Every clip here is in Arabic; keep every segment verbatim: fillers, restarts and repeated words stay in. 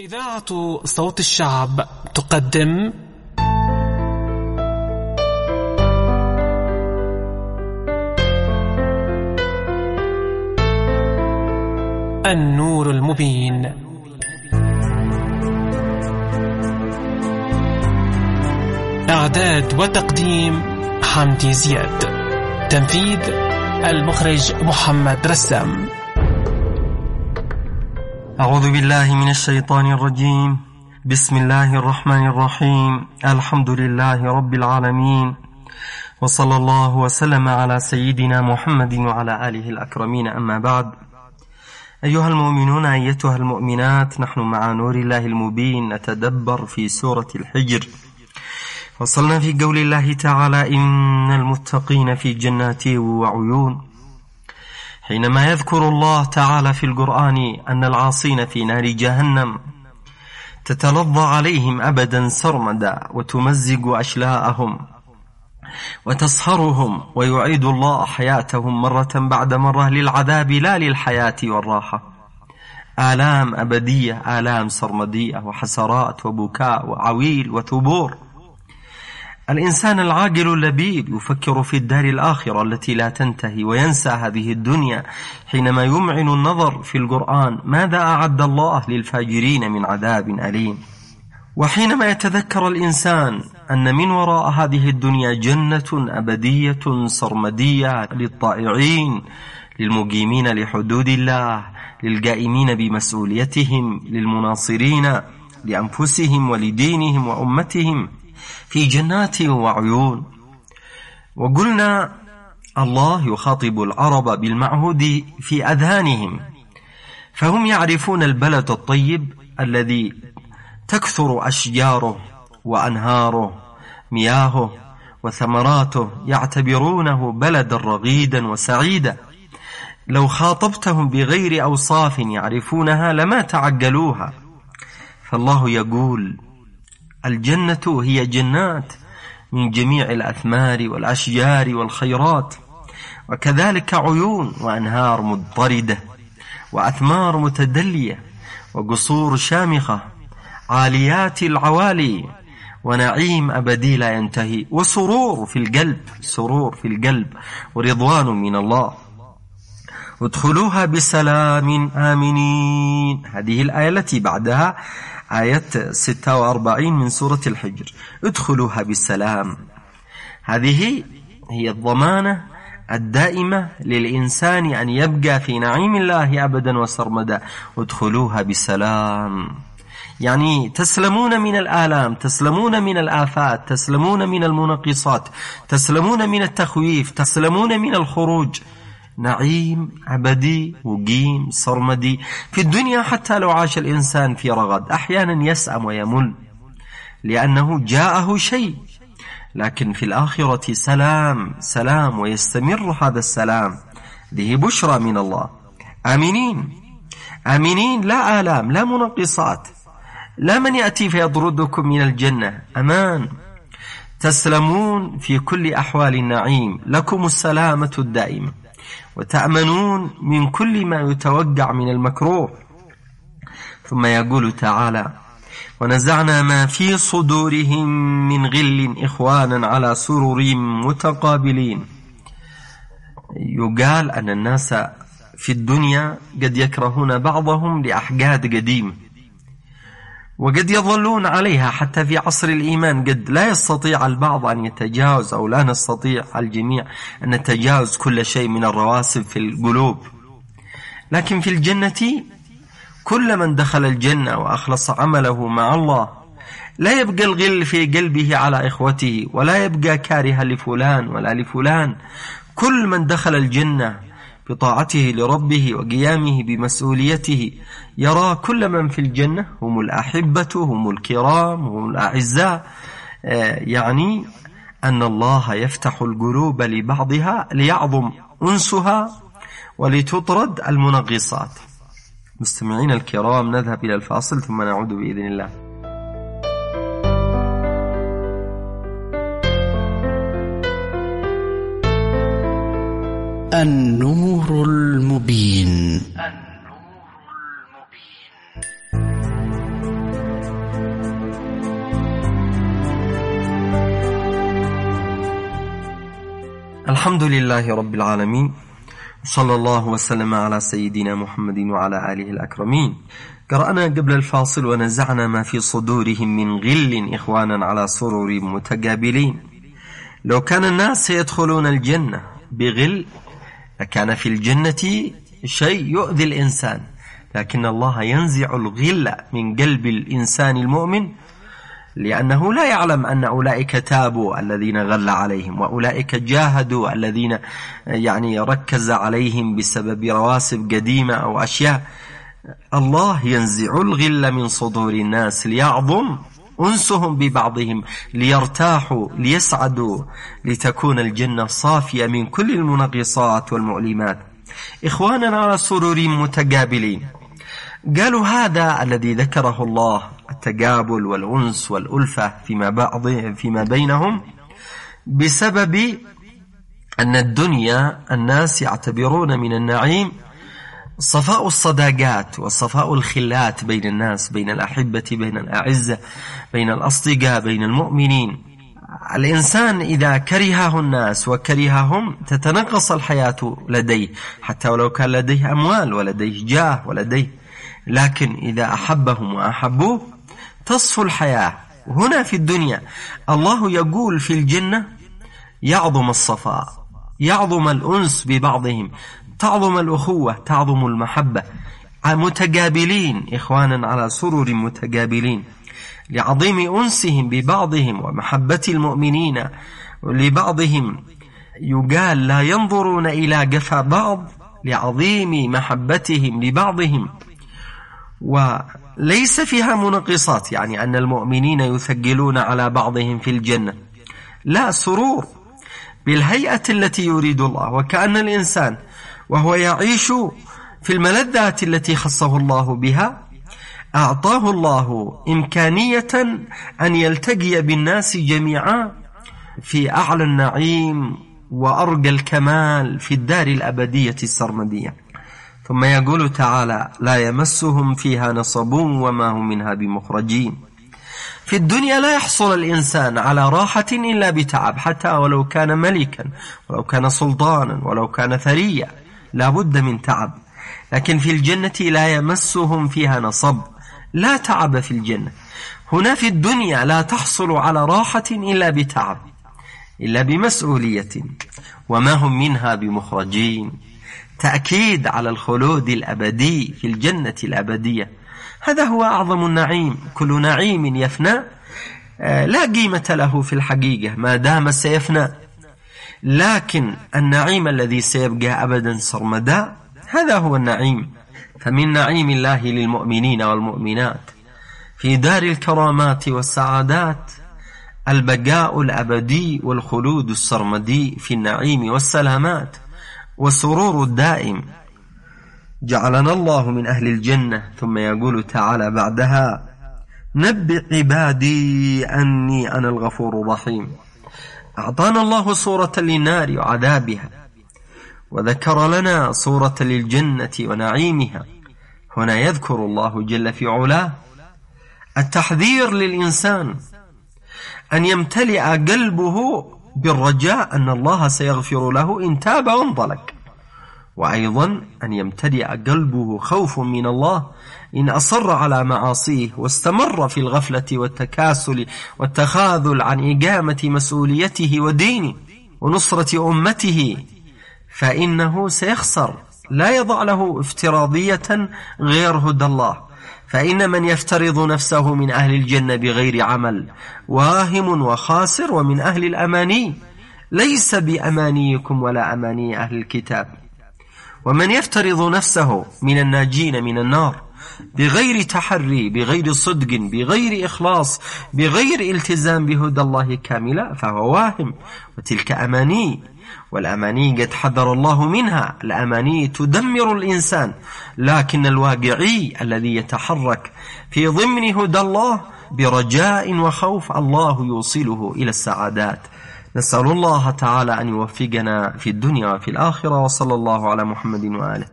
إذاعة صوت الشعب تقدم النور المبين. إعداد وتقديم حمدي زياد. تنفيذ المخرج محمد رسام. أعوذ بالله من الشيطان الرجيم. بسم الله الرحمن الرحيم. الحمد لله رب العالمين، وصلى الله وسلم على سيدنا محمد وعلى آله الأكرمين. أما بعد، أيها المؤمنون أيتها المؤمنات، نحن مع نور الله المبين نتدبر في سورة الحجر. وصلنا في قول الله تعالى: إن المتقين في جنات وعيون، حينما يذكر الله تعالى في القرآن أن العاصين في نار جهنم تتلظى عليهم أبدا سرمدا وتمزق أشلاءهم وتصهرهم، ويعيد الله حياتهم مرة بعد مرة للعذاب لا للحياة والراحة. آلام أبدية، آلام سرمدية، وحسرات وبكاء وعويل وثبور. الإنسان العاقل اللبيب يفكر في الدار الآخرة التي لا تنتهي، وينسى هذه الدنيا حينما يمعن النظر في القرآن ماذا أعد الله للفاجرين من عذاب أليم. وحينما يتذكر الإنسان أن من وراء هذه الدنيا جنة أبدية سرمدية للطائعين، للمقيمين لحدود الله، للقائمين بمسؤوليتهم، للمناصرين لأنفسهم ولدينهم وأمتهم، في جنات وعيون. وقلنا الله يخاطب العرب بالمعهود في أذهانهم، فهم يعرفون البلد الطيب الذي تكثر أشجاره وأنهاره، مياهه وثمراته، يعتبرونه بلدا رغيدا وسعيدا. لو خاطبتهم بغير أوصاف يعرفونها لما تعقلوها. فالله يقول: الجنة هي جنات من جميع الأثمار والأشجار والخيرات، وكذلك عيون وأنهار مضطردة وأثمار متدلية وقصور شامخة عاليات العوالي، ونعيم أبدي لا ينتهي، وسرور في القلب، سرور في القلب ورضوان من الله. ادخلوها بسلام آمنين. هذه الآية التي بعدها آية ستة وأربعين من سورة الحجر. ادخلوها بالسلام، هذه هي الضمانة الدائمة للإنسان أن يبقى في نعيم الله أبدا وسرمدا. ادخلوها بسلام، يعني تسلمون من الآلام، تسلمون من الآفات، تسلمون من المنقصات، تسلمون من التخويف، تسلمون من الخروج. نعيم أبدي مقيم سرمدي. في الدنيا حتى لو عاش الإنسان في رغد أحيانا يسأم ويمل لأنه جاءه شيء، لكن في الآخرة سلام سلام، ويستمر هذا السلام. ذه بشرى من الله. آمنين، آمنين، لا آلام، لا منقصات، لا من يأتي فيطردكم من الجنة. أمان، تسلمون في كل أحوال النعيم، لكم السلامة الدائمة، وتأمنون من كل ما يتوقع من المكروه. ثم يقول تعالى: ونزعنا ما في صدورهم من غل إخوانا على سرر متقابلين. يقال أن الناس في الدنيا قد يكرهون بعضهم لأحقاد قديمة، وقد يظلون عليها حتى في عصر الإيمان. قد لا يستطيع البعض أن يتجاوز، أو لا نستطيع الجميع أن نتجاوز كل شيء من الرواسب في القلوب. لكن في الجنة كل من دخل الجنة وأخلص عمله مع الله لا يبقى الغل في قلبه على إخوته، ولا يبقى كارها لفلان ولا لفلان. كل من دخل الجنة بطاعته لربه وقيامه بمسؤوليته يرى كل من في الجنة هم الأحبة، هم الكرام، هم الأعزاء. يعني أن الله يفتح القلوب لبعضها ليعظم أنسها ولتطرد المنغصات. مستمعين الكرام، نذهب إلى الفاصل ثم نعود بإذن الله. النور المبين. الحمد لله رب العالمين، صلى الله وسلم على سيدنا محمد وعلى آله الأكرمين. قرأنا قبل الفاصل: ونزعنا ما في صدورهم من غل إخوانا على سرر متقابلين. لو كان الناس يدخلون الجنة بغل لكان في الجنة شيء يؤذي الإنسان، لكن الله ينزع الغل من قلب الإنسان المؤمن، لأنه لا يعلم أن أولئك تابوا الذين غل عليهم، وأولئك جاهدوا الذين يعني ركز عليهم بسبب رواسب قديمة أو أشياء. الله ينزع الغل من صدور الناس ليعظم أنسهم ببعضهم، ليرتاحوا، ليسعدوا، لتكون الجنة صافية من كل المنغصات والمؤلمات. إخوانا على سرور متقابلين. قالوا هذا الذي ذكره الله، التقابل والأنس والألفة فيما بعض فيما بينهم، بسبب أن الدنيا الناس يعتبرون من النعيم صفاء الصداقات وصفاء الخلات بين الناس، بين الأحبة، بين الأعزة، بين الأصدقاء، بين المؤمنين. الإنسان إذا كرهه الناس وكرههم تتنقص الحياة لديه، حتى ولو كان لديه أموال ولديه جاه ولديه، لكن إذا أحبهم وأحبوه تصفو الحياة. هنا في الدنيا الله يقول في الجنة يعظم الصفاء، يعظم الأنس ببعضهم، تعظم الأخوة، تعظم المحبة، متقابلين إخوانا على سرر متقابلين، لعظيم أنسهم ببعضهم ومحبة المؤمنين لبعضهم. يقال لا ينظرون إلى قفا بعض لعظيم محبتهم لبعضهم، وليس فيها منقصات، يعني أن المؤمنين يثقلون على بعضهم في الجنة، لا، سرور بالهيئة التي يريد الله. وكأن الإنسان وهو يعيش في الملذات التي خصه الله بها أعطاه الله إمكانية أن يلتقي بالناس جميعا في أعلى النعيم وأرقى الكمال في الدار الأبدية السرمدية. ثم يقول تعالى: لا يمسهم فيها نصب وما هم منها بمخرجين. في الدنيا لا يحصل الإنسان على راحة إلا بتعب، حتى ولو كان ملكا، ولو كان سلطانا، ولو كان ثريا، لا بد من تعب. لكن في الجنة لا يمسهم فيها نصب، لا تعب في الجنة. هنا في الدنيا لا تحصل على راحة إلا بتعب، إلا بمسؤولية، وما هم منها بمخرجين. تأكيد على الخلود الأبدي في الجنة الأبدية. هذا هو أعظم النعيم. كل نعيم يفنى لا قيمة له في الحقيقة ما دام سيفنى، لكن النعيم الذي سيبقى أبدا سرمدا هذا هو النعيم. فمن نعيم الله للمؤمنين والمؤمنات في دار الكرامات والسعادات البقاء الأبدي والخلود السرمدي في النعيم والسلامات والسرور الدائم. جعلنا الله من أهل الجنة. ثم يقول تعالى بعدها: نبئ عبادي أني أنا الغفور الرحيم. أعطانا الله صورة للنار وعذابها، وذكر لنا صورة للجنة ونعيمها. هنا يذكر الله جل في علاه التحذير للإنسان أن يمتلئ قلبه بالرجاء أن الله سيغفر له إن تاب وانطلق، وأيضا أن يمتلئ قلبه خوف من الله إن أصر على معاصيه واستمر في الغفلة والتكاسل والتخاذل عن إقامة مسؤوليته ودينه ونصرة أمته، فإنه سيخسر. لا يضع له افتراضية غير هدى الله، فإن من يفترض نفسه من أهل الجنة بغير عمل واهم وخاسر ومن أهل الأماني، ليس بأمانيكم ولا أماني أهل الكتاب. ومن يفترض نفسه من الناجين من النار بغير تحري، بغير صدق، بغير إخلاص، بغير التزام بهدى الله كاملا، فهو واهم، وتلك أماني. والأماني قد حذر الله منها. الأماني تدمر الإنسان، لكن الواقعي الذي يتحرك في ضمن هدى الله برجاء وخوف الله يوصله إلى السعادات. نسأل الله تعالى أن يوفقنا في الدنيا وفي الآخرة، وصلى الله على محمد وآله.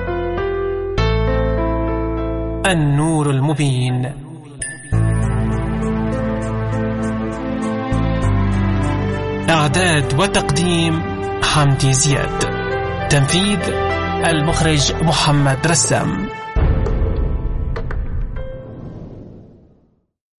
النور المبين. إعداد وتقديم حمدي زياد. تنفيذ المخرج محمد رسام.